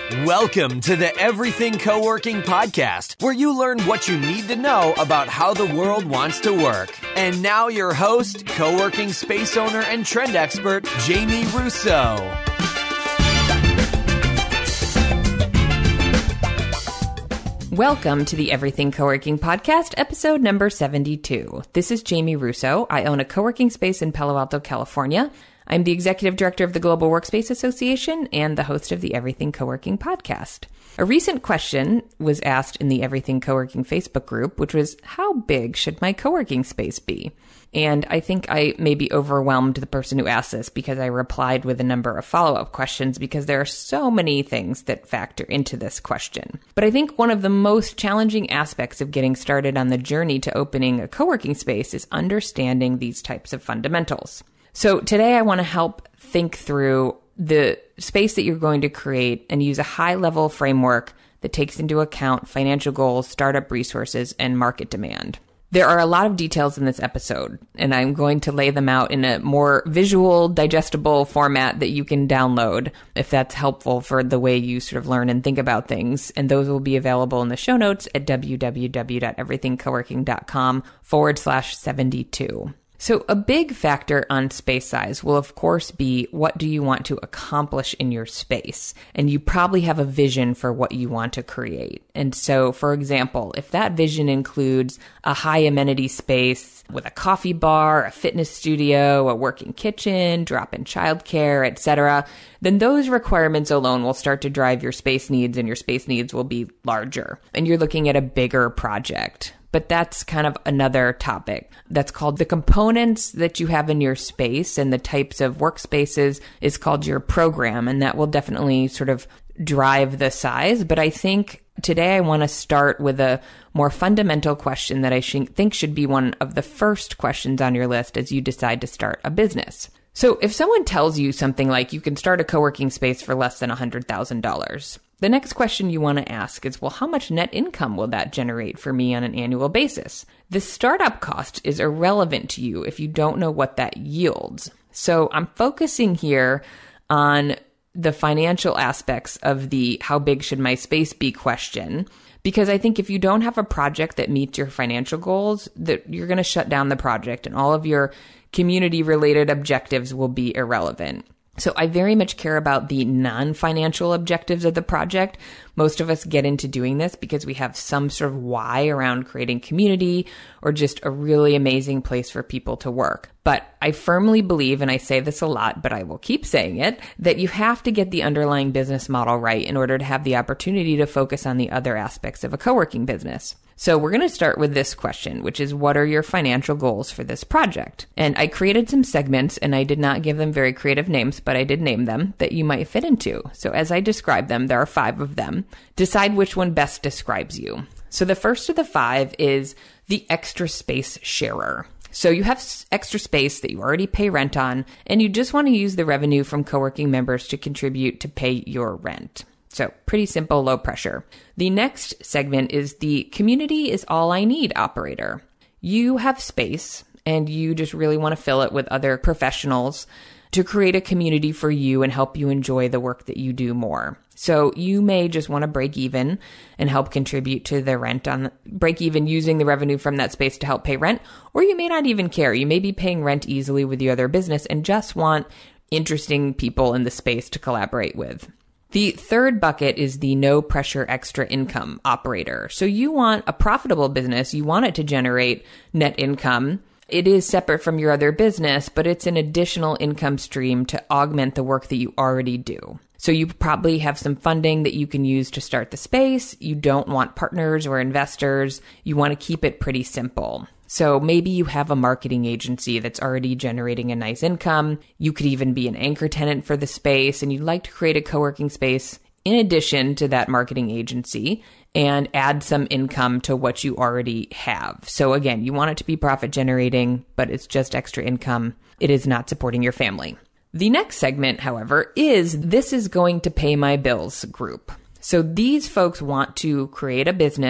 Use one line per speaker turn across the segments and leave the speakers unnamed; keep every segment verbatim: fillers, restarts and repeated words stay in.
Welcome to the Everything Co-working Podcast, where you learn what you need to know about how the world wants to work. And now your host, co-working space owner and trend expert, Jamie Russo.
Welcome to the Everything Co-working Podcast, episode number seventy-two. This is Jamie Russo. I own a co-working space in Palo Alto, California. I'm the executive director of the Global Workspace Association and the host of the Everything Co-working Podcast. A recent question was asked in the Everything Co-working Facebook group, which was, how big should my co-working space be? And I think I maybe overwhelmed the person who asked this because I replied with a number of follow-up questions because there are so many things that factor into this question. But I think one of the most challenging aspects of getting started on the journey to opening a co-working space is understanding these types of fundamentals. So today I want to help think through the space that you're going to create and use a high-level framework that takes into account financial goals, startup resources, and market demand. There are a lot of details in this episode, and I'm going to lay them out in a more visual, digestible format that you can download if that's helpful for the way you sort of learn and think about things. And those will be available in the show notes at www.everythingcoworking.com forward slash 72. So a big factor on space size will, of course, be what do you want to accomplish in your space? And you probably have a vision for what you want to create. And so, for example, if that vision includes a high amenity space with a coffee bar, a fitness studio, a working kitchen, drop-in childcare, et cetera, then those requirements alone will start to drive your space needs, and your space needs will be larger. And you're looking at a bigger project. But that's kind of another topic. That's called the components that you have in your space, and the types of workspaces is called your program. And that will definitely sort of drive the size. But I think today I want to start with a more fundamental question that I sh- think should be one of the first questions on your list as you decide to start a business. So if someone tells you something like you can start a co-working space for less than one hundred thousand dollars, the next question you want to ask is, well, how much net income will that generate for me on an annual basis? The startup cost is irrelevant to you if you don't know what that yields. So I'm focusing here on the financial aspects of the how big should my space be question, because I think if you don't have a project that meets your financial goals, that you're going to shut down the project and all of your community-related objectives will be irrelevant. So I very much care about the non-financial objectives of the project. Most of us get into doing this because we have some sort of why around creating community or just a really amazing place for people to work. But I firmly believe, and I say this a lot, but I will keep saying it, that you have to get the underlying business model right in order to have the opportunity to focus on the other aspects of a co-working business. So we're going to start with this question, which is, what are your financial goals for this project? And I created some segments, and I did not give them very creative names, but I did name them that you might fit into. So as I describe them, there are five of them. Decide which one best describes you. So the first of the five is the extra space sharer. So you have extra space that you already pay rent on, and you just want to use the revenue from co-working members to contribute to pay your rent. So pretty simple, low pressure. The next segment is the community is all I need operator. You have space and you just really want to fill it with other professionals to create a community for you and help you enjoy the work that you do more. So you may just want to break even and help contribute to the rent on break even using the revenue from that space to help pay rent, or you may not even care. You may be paying rent easily with your other business and just want interesting people in the space to collaborate with. The third bucket is the no pressure extra income operator. So you want a profitable business. You want it to generate net income. It is separate from your other business, but it's an additional income stream to augment the work that you already do. So you probably have some funding that you can use to start the space. You don't want partners or investors. You want to keep it pretty simple. So maybe you have a marketing agency that's already generating a nice income. You could even be an anchor tenant for the space, and you'd like to create a co-working space in addition to that marketing agency and add some income to what you already have. So again, you want it to be profit generating, but it's just extra income. It is not supporting your family. The next segment, however, is this is going to pay my bills group. So these folks want to create a business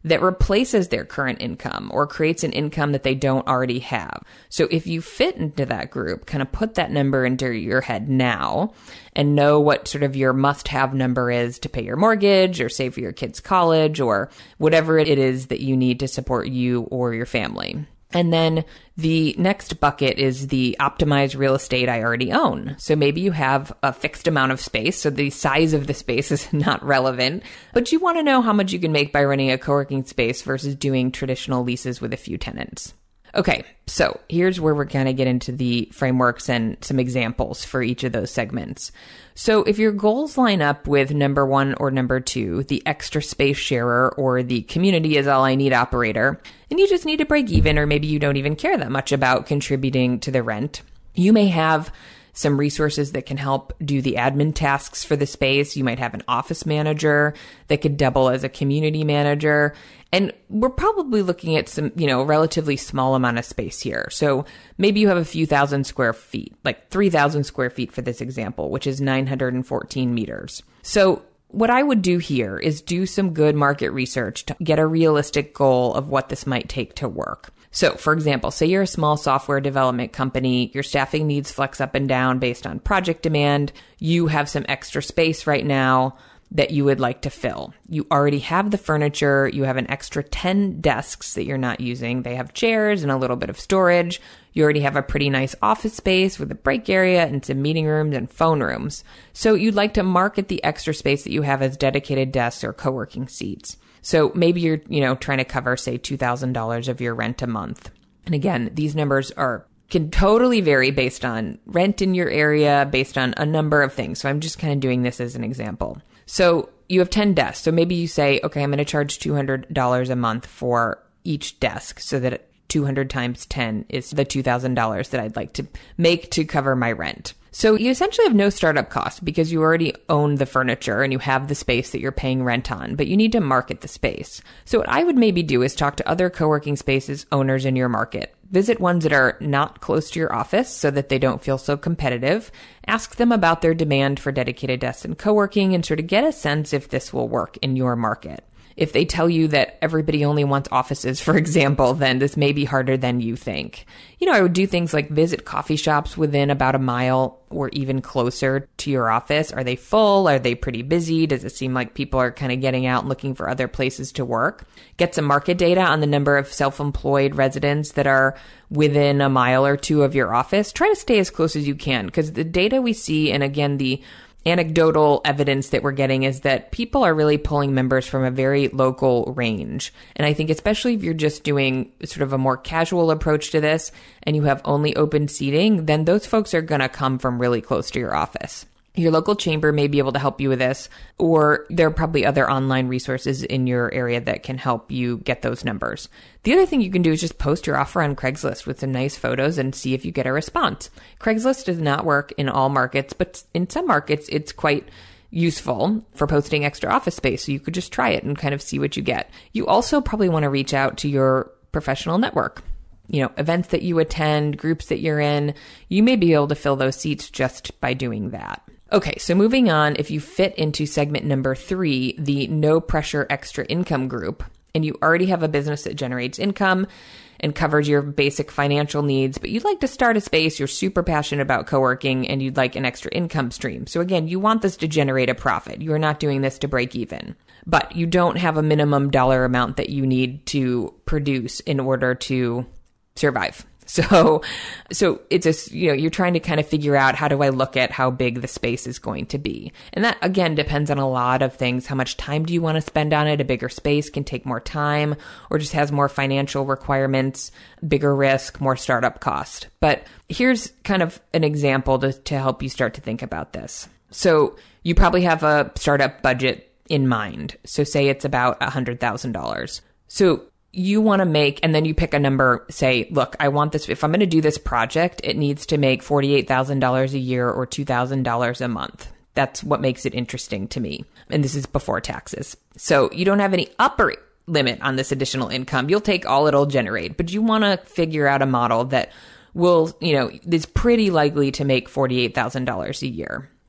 that replaces their current income or creates an income that they don't already have. So if you fit into that group, kind of put that number into your head now and know what sort of your must-have number is to pay your mortgage or save for your kids' college or whatever it is that you need to support you or your family. And then the next bucket is the optimized real estate I already own. So maybe you have a fixed amount of space, so the size of the space is not relevant, but you want to know how much you can make by running a co-working space versus doing traditional leases with a few tenants. Okay, so here's where we're going to get into the frameworks and some examples for each of those segments. So if your goals line up with number one or number two, the extra space sharer or the community is all I need operator, and you just need to break even, or maybe you don't even care that much about contributing to the rent, you may have some resources that can help do the admin tasks for the space. You might have an office manager that could double as a community manager. And we're probably looking at some, you know, relatively small amount of space here. So maybe you have a few thousand square feet, like three thousand square feet for this example, which is nine hundred fourteen meters. So what I would do here is do some good market research to get a realistic goal of what this might take to work. So, for example, say you're a small software development company, your staffing needs flex up and down based on project demand, you have some extra space right now that you would like to fill. You already have the furniture, you have an extra ten desks that you're not using, they have chairs and a little bit of storage, you already have a pretty nice office space with a break area and some meeting rooms and phone rooms. So you'd like to market the extra space that you have as dedicated desks or co-working seats. So maybe you're, you know, trying to cover, say, two thousand dollars of your rent a month. And again, these numbers are can totally vary based on rent in your area, based on a number of things. So I'm just kind of doing this as an example. So you have ten desks. So maybe you say, okay, I'm going to charge two hundred dollars a month for each desk so that two hundred times ten is the two thousand dollars that I'd like to make to cover my rent. So you essentially have no startup cost because you already own the furniture and you have the space that you're paying rent on, but you need to market the space. So what I would maybe do is talk to other co-working spaces owners in your market. Visit ones that are not close to your office so that they don't feel so competitive. Ask them about their demand for dedicated desks and co-working and sort of get a sense if this will work in your market. If they tell you that everybody only wants offices, for example, then this may be harder than you think. You know, I would do things like visit coffee shops within about a mile or even closer to your office. Are they full? Are they pretty busy? Does it seem like people are kind of getting out and looking for other places to work? Get some market data on the number of self-employed residents that are within a mile or two of your office. Try to stay as close as you can because the data we see, and again, the anecdotal evidence that we're getting is that people are really pulling members from a very local range. And I think especially if you're just doing sort of a more casual approach to this and you have only open seating, then those folks are going to come from really close to your office. Your local chamber may be able to help you with this, or there are probably other online resources in your area that can help you get those numbers. The other thing you can do is just post your offer on Craigslist with some nice photos and see if you get a response. Craigslist does not work in all markets, but in some markets, it's quite useful for posting extra office space. So you could just try it and kind of see what you get. You also probably want to reach out to your professional network. You know, events that you attend, groups that you're in, you may be able to fill those seats just by doing that. Okay, so moving on, if you fit into segment number three, the no pressure extra income group, and you already have a business that generates income and covers your basic financial needs, but you'd like to start a space, you're super passionate about co-working, and you'd like an extra income stream. So again, you want this to generate a profit. You are not doing this to break even, but you don't have a minimum dollar amount that you need to produce in order to survive. So, so it's a, you know, you're trying to kind of figure out, how do I look at how big the space is going to be? And that again depends on a lot of things. How much time do you want to spend on it? A bigger space can take more time or just has more financial requirements, bigger risk, more startup cost. But here's kind of an example to, to help you start to think about this. So you probably have a startup budget in mind. So say it's about one hundred thousand dollars. So you want to make, and then you pick a number, say, look, I want this, if I'm going to do this project, it needs to make forty-eight thousand dollars a year or two thousand dollars a month. That's what makes it interesting to me. And this is before taxes. So you don't have any upper limit on this additional income. You'll take all it'll generate, but you want to figure out a model that will, you know, is pretty likely to make forty-eight thousand dollars a year.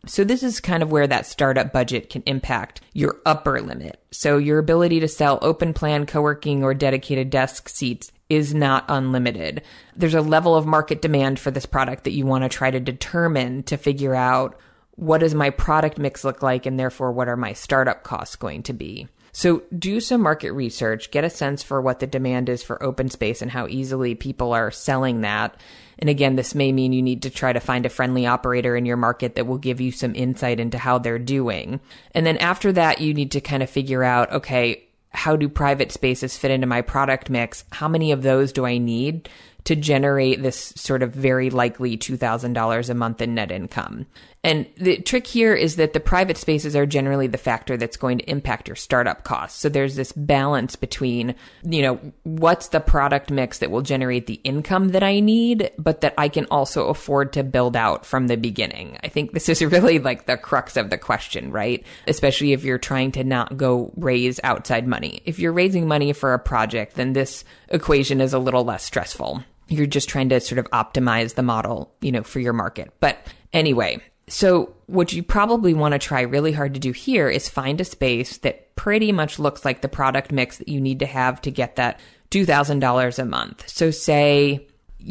So this is kind of where that startup budget can impact your upper limit. So your ability to sell open plan co-working or dedicated desk seats is not unlimited. There's a level of market demand for this product that you want to try to determine to figure out, what does my product mix look like, and therefore what are my startup costs going to be? So do some market research, get a sense for what the demand is for open space and how easily people are selling that. And again, this may mean you need to try to find a friendly operator in your market that will give you some insight into how they're doing. And then after that, you need to kind of figure out, okay, how do private spaces fit into my product mix? How many of those do I need to generate this sort of very likely two thousand dollars a month in net income? And the trick here is that the private spaces are generally the factor that's going to impact your startup costs. So there's this balance between, you know, what's the product mix that will generate the income that I need, but that I can also afford to build out from the beginning. I think this is really like the crux of the question, right? Especially if you're trying to not go raise outside money. If you're raising money for a project, then this equation is a little less stressful. You're just trying to sort of optimize the model, you know, for your market. But anyway, so what you probably want to try really hard to do here is find a space that pretty much looks like the product mix that you need to have to get that two thousand dollars a month. So say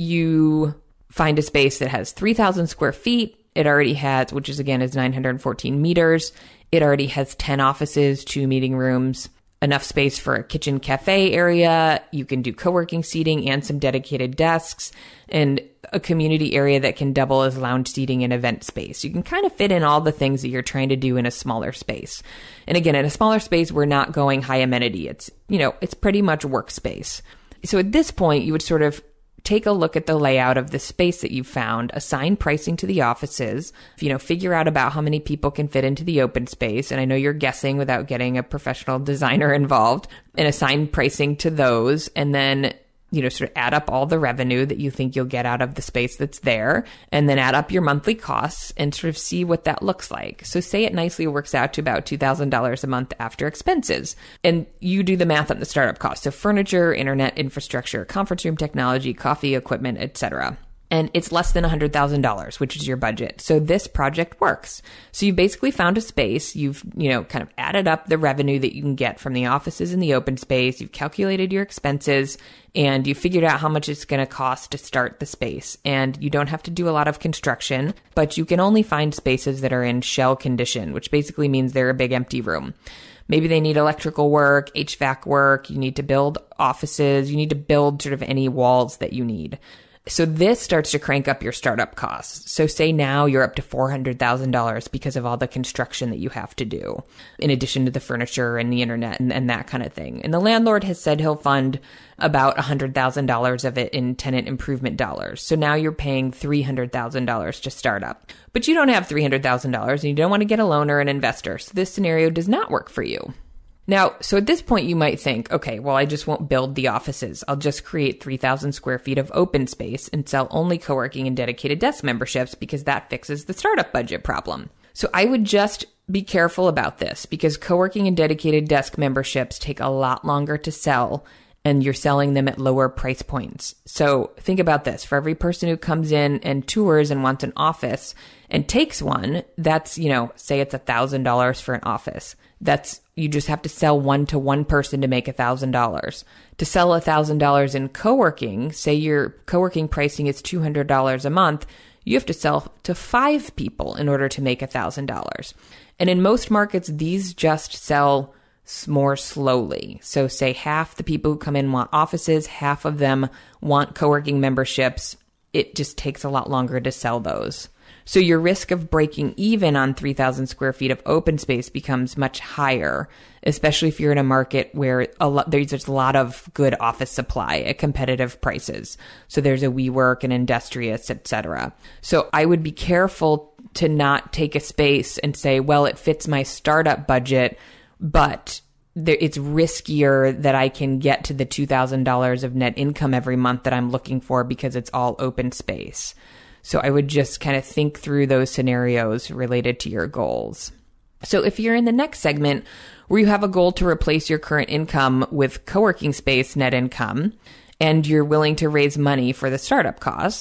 you find a space that has three thousand square feet. It already has, which is again is nine hundred fourteen meters. It already has ten offices, two meeting rooms, enough space for a kitchen cafe area. You can do co-working seating and some dedicated desks, and a community area that can double as lounge seating and event space. You can kind of fit in all the things that you're trying to do in a smaller space. And again, in a smaller space, we're not going high amenity. It's, you know, it's pretty much workspace. So at this point, you would sort of take a look at the layout of the space that you found, assign pricing to the offices, you know, figure out about how many people can fit into the open space. And I know you're guessing without getting a professional designer involved, and assign pricing to those. And then, you know, sort of add up all the revenue that you think you'll get out of the space that's there, and then add up your monthly costs and sort of see what that looks like. So say it nicely works out to about two thousand dollars a month after expenses. And you do the math on the startup cost. So furniture, internet infrastructure, conference room technology, coffee equipment, et cetera. And it's less than one hundred thousand dollars, which is your budget. So this project works. So you basically found a space. You've, you know, kind of added up the revenue that you can get from the offices in the open space. You've calculated your expenses, and you figured out how much it's going to cost to start the space. And you don't have to do a lot of construction, but you can only find spaces that are in shell condition, which basically means they're a big empty room. Maybe they need electrical work, H V A C work. You need to build offices. You need to build sort of any walls that you need. So this starts to crank up your startup costs. So say now you're up to four hundred thousand dollars because of all the construction that you have to do, in addition to the furniture and the internet and, and that kind of thing. And the landlord has said he'll fund about one hundred thousand dollars of it in tenant improvement dollars. So now you're paying three hundred thousand dollars to start up. But you don't have three hundred thousand dollars and you don't want to get a loan or an investor. So this scenario does not work for you. Now, so at this point, you might think, okay, well, I just won't build the offices. I'll just create three thousand square feet of open space and sell only co-working and dedicated desk memberships because that fixes the startup budget problem. So I would just be careful about this because co-working and dedicated desk memberships take a lot longer to sell, and you're selling them at lower price points. So think about this. For every person who comes in and tours and wants an office and takes one, that's, you know, say it's one thousand dollars for an office. That's, you just have to sell one to one person to make one thousand dollars. To sell one thousand dollars in co-working, say your co-working pricing is two hundred dollars a month, you have to sell to five people in order to make one thousand dollars. And in most markets, these just sell more slowly. So say half the people who come in want offices, half of them want co-working memberships. It just takes a lot longer to sell those. So your risk of breaking even on three thousand square feet of open space becomes much higher, especially if you're in a market where a lot, there's just a lot of good office supply at competitive prices. So there's a WeWork and Industrious, et cetera. So I would be careful to not take a space and say, well, it fits my startup budget, but there, it's riskier that I can get to the two thousand dollars of net income every month that I'm looking for because it's all open space. So I would just kind of think through those scenarios related to your goals. So if you're in the next segment where you have a goal to replace your current income with co-working space net income, and you're willing to raise money for the startup costs,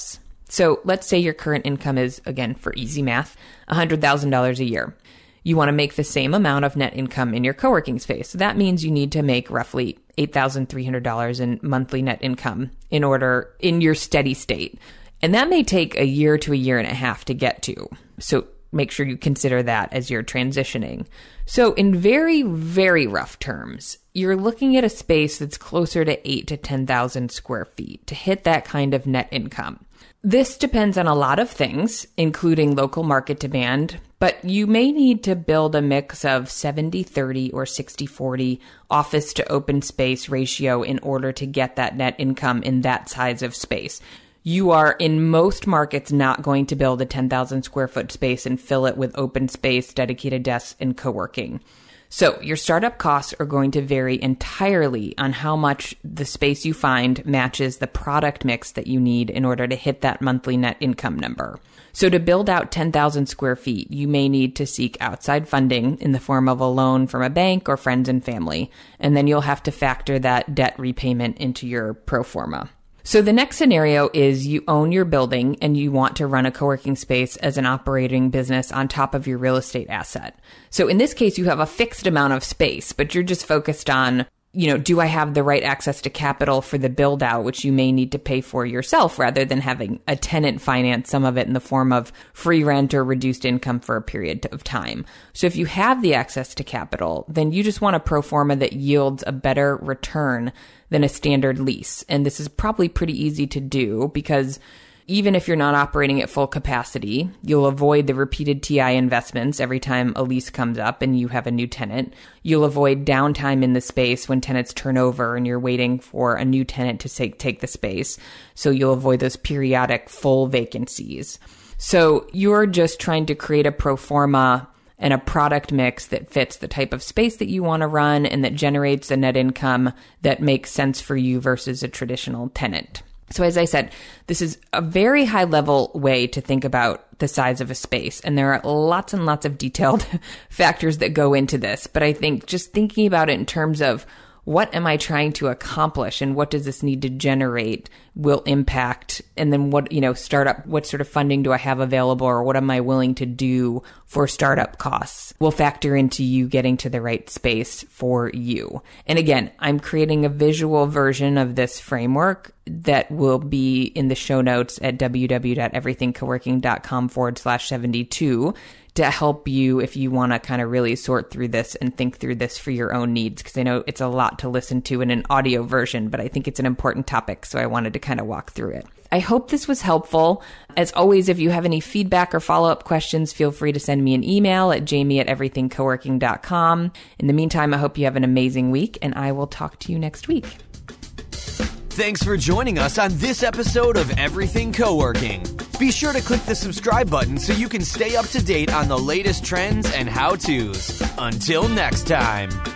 So let's say your current income is, again, for easy math, one hundred thousand dollars a year. You want to make the same amount of net income in your co-working space. So that means you need to make roughly eight thousand three hundred dollars in monthly net income in order in your steady state. And that may take a year to a year and a half to get to. So make sure you consider that as you're transitioning. So in very, very rough terms, you're looking at a space that's closer to eight to ten thousand square feet to hit that kind of net income. This depends on a lot of things, including local market demand, but you may need to build a mix of seventy thirty or sixty forty office to open space ratio in order to get that net income in that size of space. You are in most markets not going to build a ten thousand square foot space and fill it with open space, dedicated desks, and co-working. So your startup costs are going to vary entirely on how much the space you find matches the product mix that you need in order to hit that monthly net income number. So to build out ten thousand square feet, you may need to seek outside funding in the form of a loan from a bank or friends and family, and then you'll have to factor that debt repayment into your pro forma. So the next scenario is you own your building and you want to run a co-working space as an operating business on top of your real estate asset. So in this case, you have a fixed amount of space, but you're just focused on, you know, do I have the right access to capital for the build out, which you may need to pay for yourself rather than having a tenant finance some of it in the form of free rent or reduced income for a period of time. So if you have the access to capital, then you just want a pro forma that yields a better return than a standard lease. And this is probably pretty easy to do because even if you're not operating at full capacity, you'll avoid the repeated T I investments every time a lease comes up and you have a new tenant. You'll avoid downtime in the space when tenants turn over and you're waiting for a new tenant to take, take the space. So you'll avoid those periodic full vacancies. So you're just trying to create a pro forma and a product mix that fits the type of space that you want to run and that generates a net income that makes sense for you versus a traditional tenant. So as I said, this is a very high level way to think about the size of a space. And there are lots and lots of detailed factors that go into this. But I think just thinking about it in terms of what am I trying to accomplish and what does this need to generate will impact. And then what, you know, startup, what sort of funding do I have available or what am I willing to do for startup costs will factor into you getting to the right space for you. And again, I'm creating a visual version of this framework that will be in the show notes at www.everythingcoworking.com forward slash 72 to help you if you want to kind of really sort through this and think through this for your own needs. Because I know it's a lot to listen to in an audio version, but I think it's an important topic. So I wanted to kind of walk through it. I hope this was helpful. As always, if you have any feedback or follow-up questions, feel free to send me an email at jamie at everythingcoworking dot com. In the meantime, I hope you have an amazing week, and I will talk to you next week.
Thanks for joining us on this episode of Everything Co-working. Be sure to click the subscribe button so you can stay up to date on the latest trends and how-tos. Until next time.